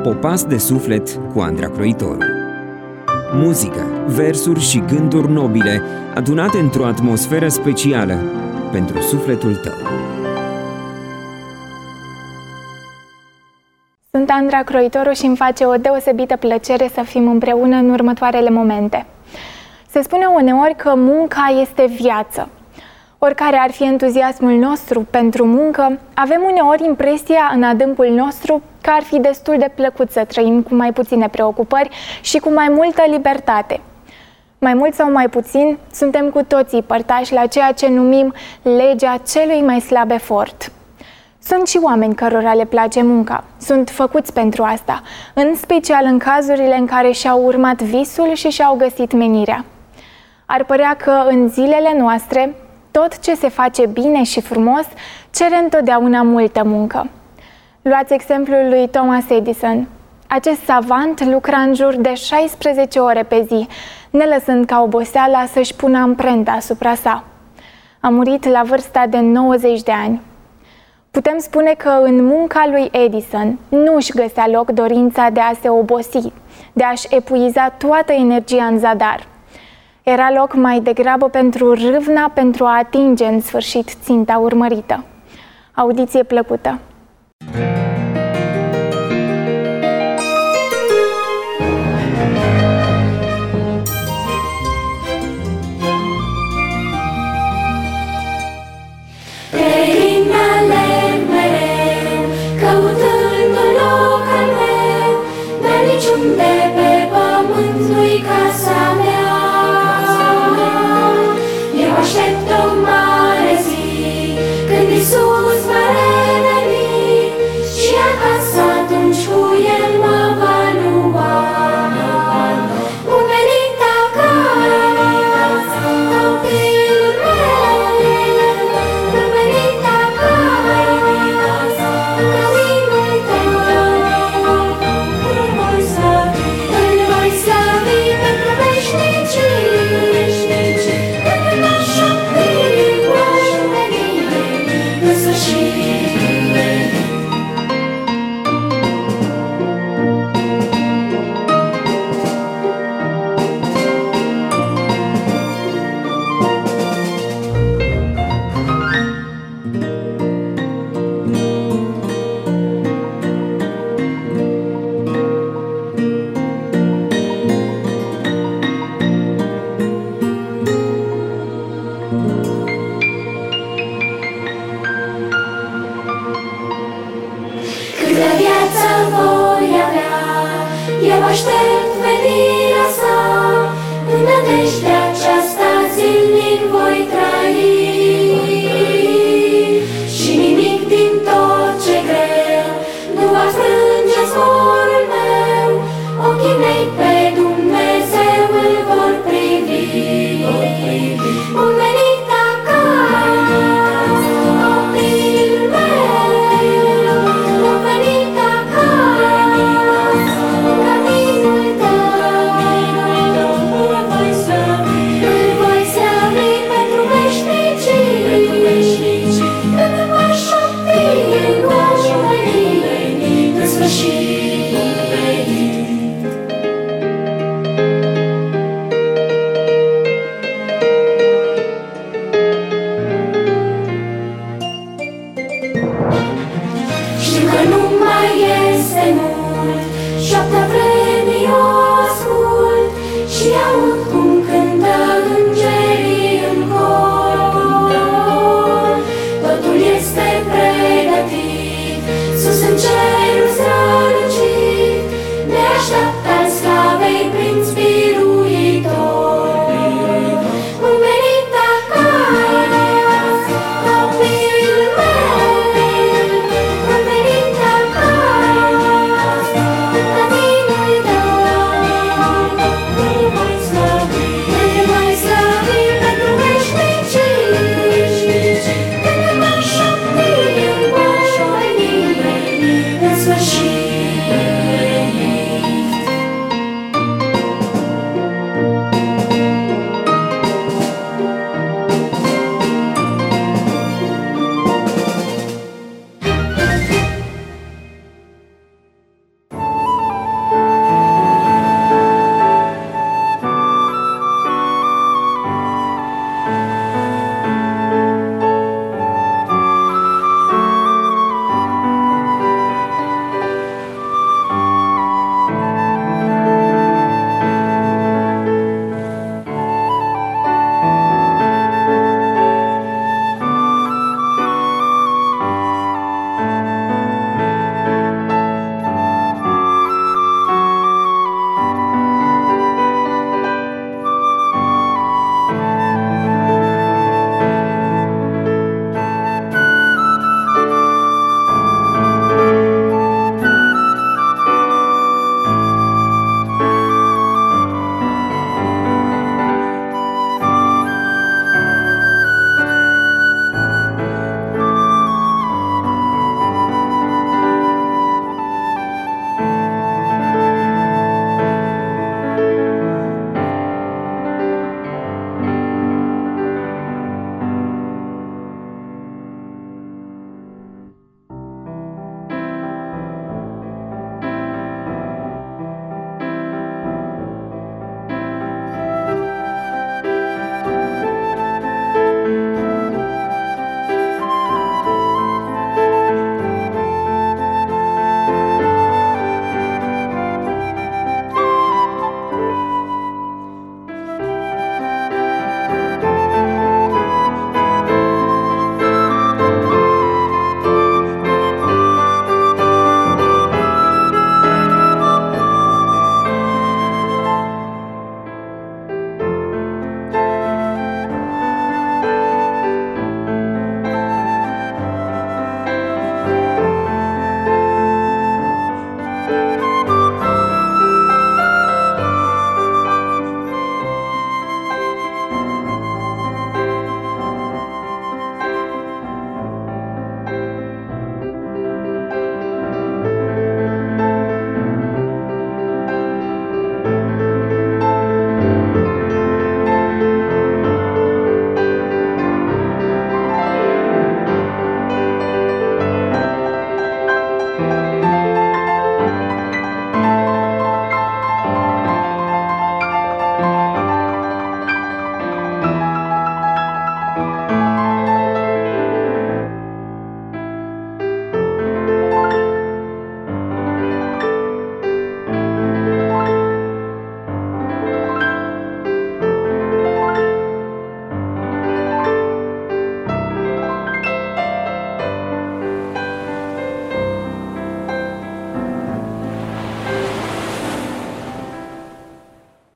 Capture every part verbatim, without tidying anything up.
Popas de suflet cu Andra Croitoru. Muzică, versuri și gânduri nobile adunate într-o atmosferă specială pentru sufletul tău. Sunt Andra Croitoru și îmi face o deosebită plăcere să fim împreună în următoarele momente. Se spune uneori că munca este viață. Oricare ar fi entuziasmul nostru pentru muncă, avem uneori impresia în adâncul nostru că ar fi destul de plăcut să trăim cu mai puține preocupări și cu mai multă libertate. Mai mult sau mai puțin, suntem cu toții părtași la ceea ce numim legea celui mai slab efort. Sunt și oameni cărora le place munca, sunt făcuți pentru asta, în special în cazurile în care și-au urmat visul și și-au găsit menirea. Ar părea că în zilele noastre, tot ce se face bine și frumos cere întotdeauna multă muncă. Luați exemplul lui Thomas Edison. Acest savant lucra în jur de șaisprezece ore pe zi, nelăsând ca oboseala să-și pună amprenta asupra sa. A murit la vârsta de nouăzeci de ani. Putem spune că în munca lui Edison nu își găsea loc dorința de a se obosi, de a-și epuiza toată energia în zadar. Era loc mai degrabă pentru râvna pentru a atinge în sfârșit ținta urmărită. Audiție plăcută!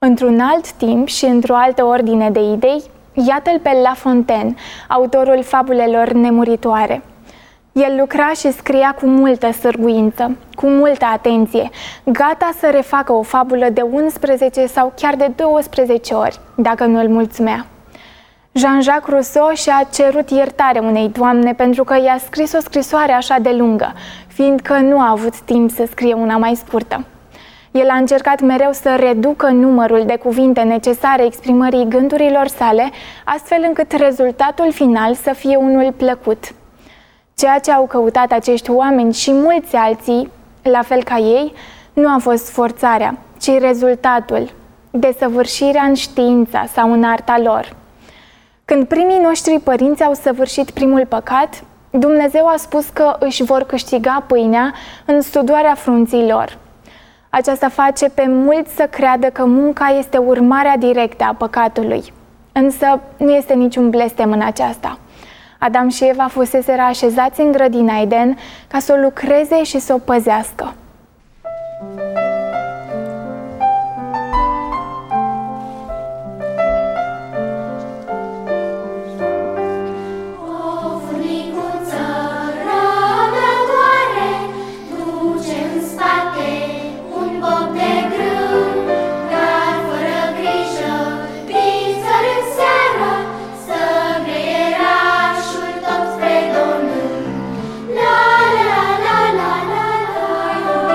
Într-un alt timp și într-o altă ordine de idei, iată-l pe La Fontaine, autorul fabulelor nemuritoare. El lucra și scria cu multă sârguință, cu multă atenție, gata să refacă o fabulă de unsprezece sau chiar de douăsprezece ori, dacă nu îl mulțumea. Jean-Jacques Rousseau și-a cerut iertare unei doamne pentru că i-a scris o scrisoare așa de lungă, fiindcă nu a avut timp să scrie una mai scurtă. El a încercat mereu să reducă numărul de cuvinte necesare exprimării gândurilor sale, astfel încât rezultatul final să fie unul plăcut. Ceea ce au căutat acești oameni și mulți alții, la fel ca ei, nu a fost forțarea, ci rezultatul, desăvârșirea în știința sau în arta lor. Când primii noștri părinți au săvârșit primul păcat, Dumnezeu a spus că își vor câștiga pâinea în sudoarea frunții lor. Aceasta face pe mulți să creadă că munca este urmarea directă a păcatului. Însă nu este niciun blestem în aceasta. Adam și Eva fuseseră așezați în grădina Eden ca să o lucreze și să o păzească. La la la la la la.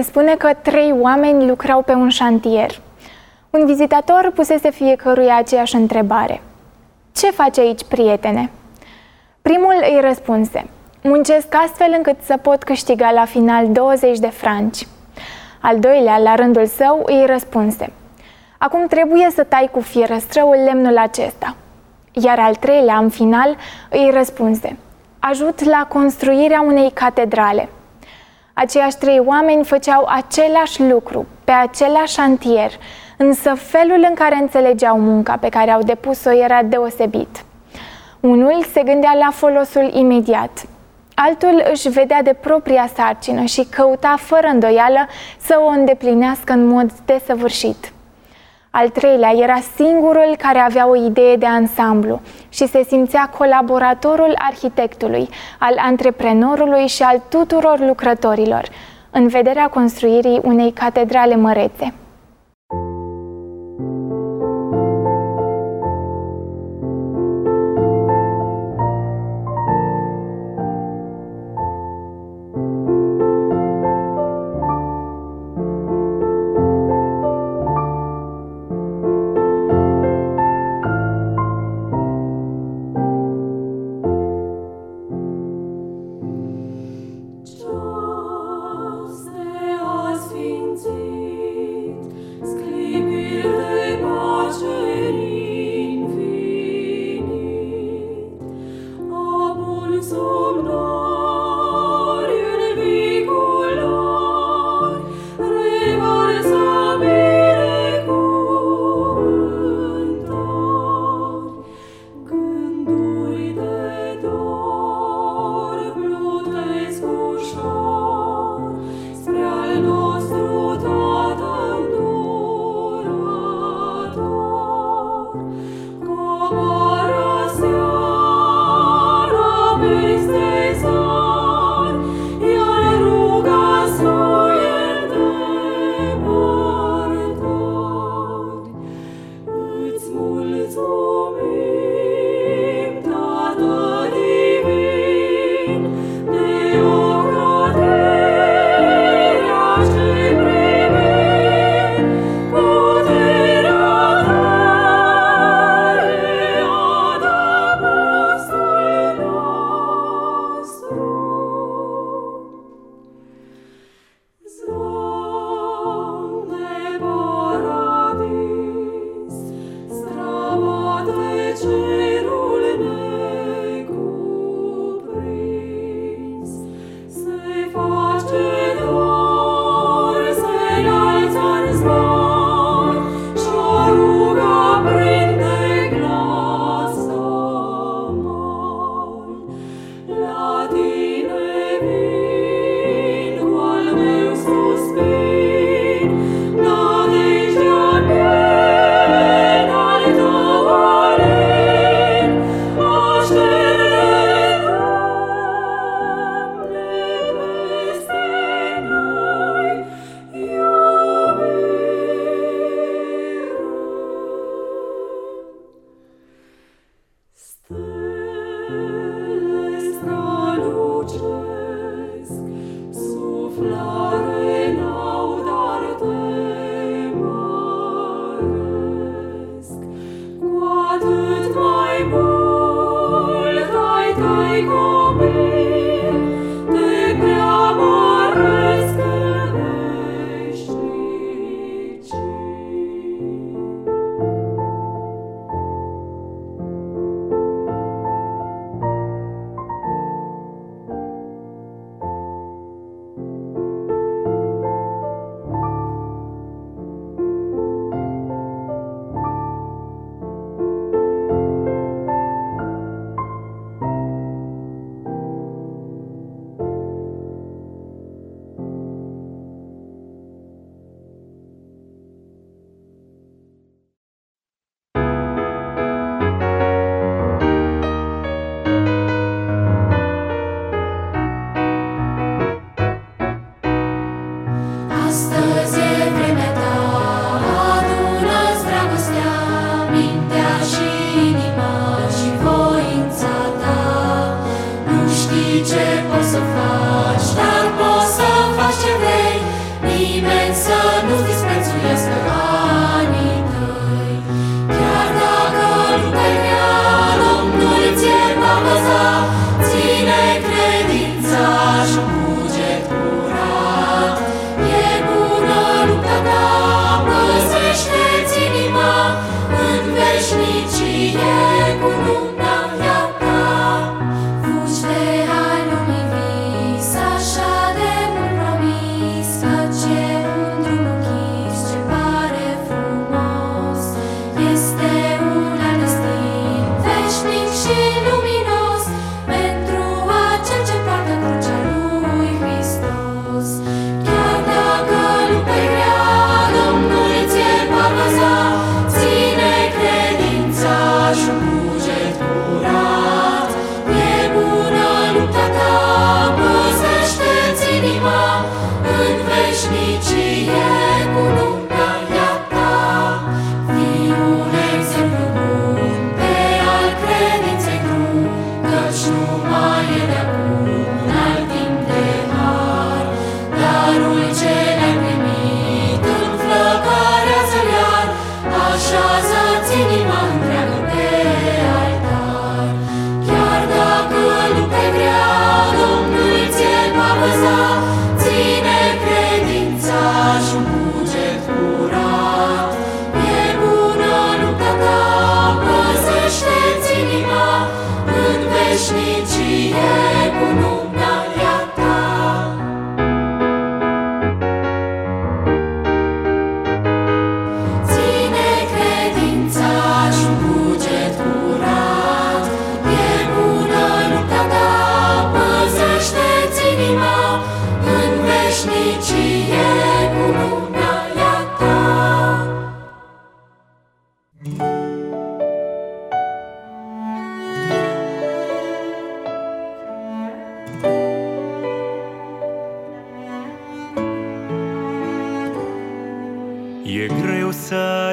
spune că trei oameni lucrau pe un șantier. Un vizitator pusese fiecăruia aceeași întrebare. Ce faci aici, prietene? Primul îi răspunse: muncesc astfel încât să pot câștiga la final douăzeci de franci. Al doilea, la rândul său, îi răspunse: acum trebuie să tai cu fierăstrăul lemnul acesta. Iar al treilea, în final, îi răspunse: ajut la construirea unei catedrale. Aceiași trei oameni făceau același lucru, pe același șantier, însă felul în care înțelegeau munca pe care au depus-o era deosebit. Unul se gândea la folosul imediat, altul își vedea de propria sarcină și căuta fără îndoială să o îndeplinească în mod desăvârșit. Al treilea era singurul care avea o idee de ansamblu și se simțea colaboratorul arhitectului, al antreprenorului și al tuturor lucrătorilor, în vederea construirii unei catedrale mărețe.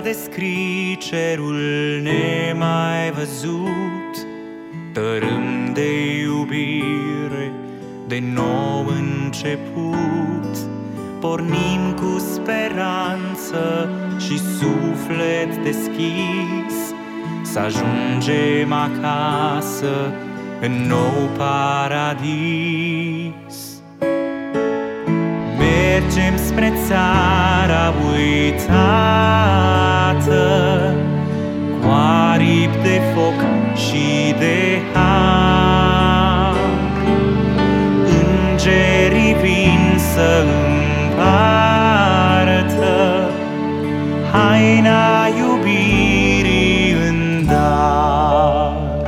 descrii cerul nemai văzut, tărâm de iubire, de nou început. Pornim cu speranță și suflet deschis, să ajungem acasă în nou paradis. Mergem spre țara uitată, cu aripi de foc și de har. Îngerii vin să împartă haina iubirii în dar.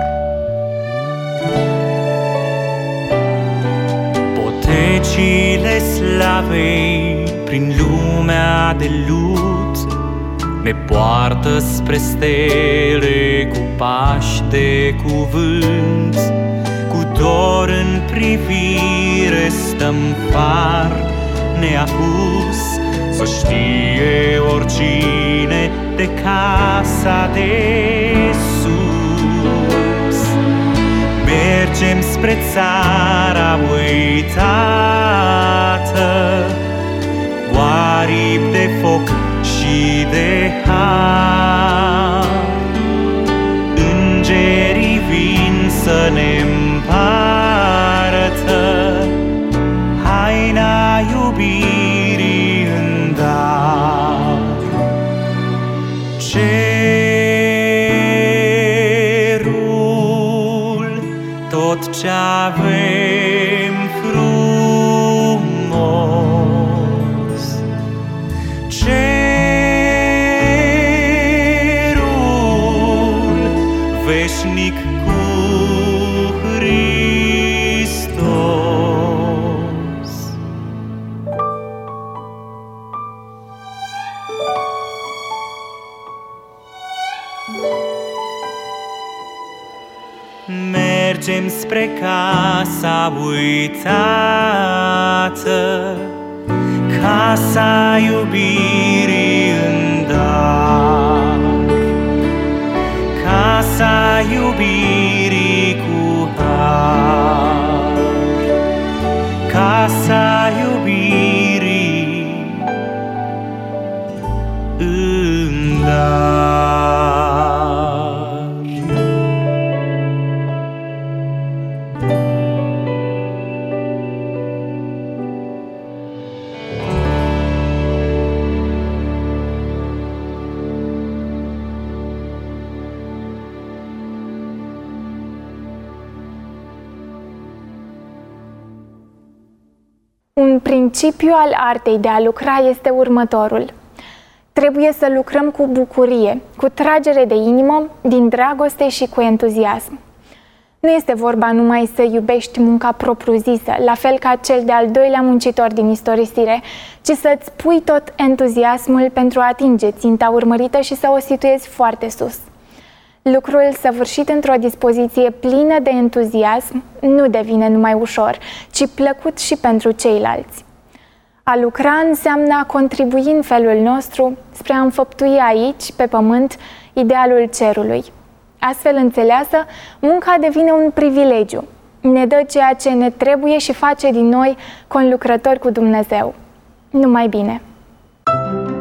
Potecile slavei prin lumea de lut ne poartă spre stele cu pași de cuvânt. Cu dor în privire stăm far neapus, să știe oricine de casa de sus. Mergem spre țara uitată, cu aripi de foc și de har. Îngerii vin să ne împartă haina iubirii în dar. Cerul, tot ce avem frumos, cerul veșnic cu Hristos. Mergem spre casa uitată, casa iubirii în dar. Casa iubirii cu har, casa iubirii în dar. Un principiu al artei de a lucra este următorul. Trebuie să lucrăm cu bucurie, cu tragere de inimă, din dragoste și cu entuziasm. Nu este vorba numai să iubești munca propriu-zisă, la fel ca cel de-al doilea muncitor din istorisire, ci să-ți pui tot entuziasmul pentru a atinge ținta urmărită și să o situezi foarte sus. Lucrul săvârșit într-o dispoziție plină de entuziasm nu devine numai ușor, ci plăcut și pentru ceilalți. A lucra înseamnă a contribui în felul nostru spre a înfăptui aici, pe pământ, idealul cerului. Astfel înțeleasă, munca devine un privilegiu. Ne dă ceea ce ne trebuie și face din noi conlucrători cu Dumnezeu. Numai bine!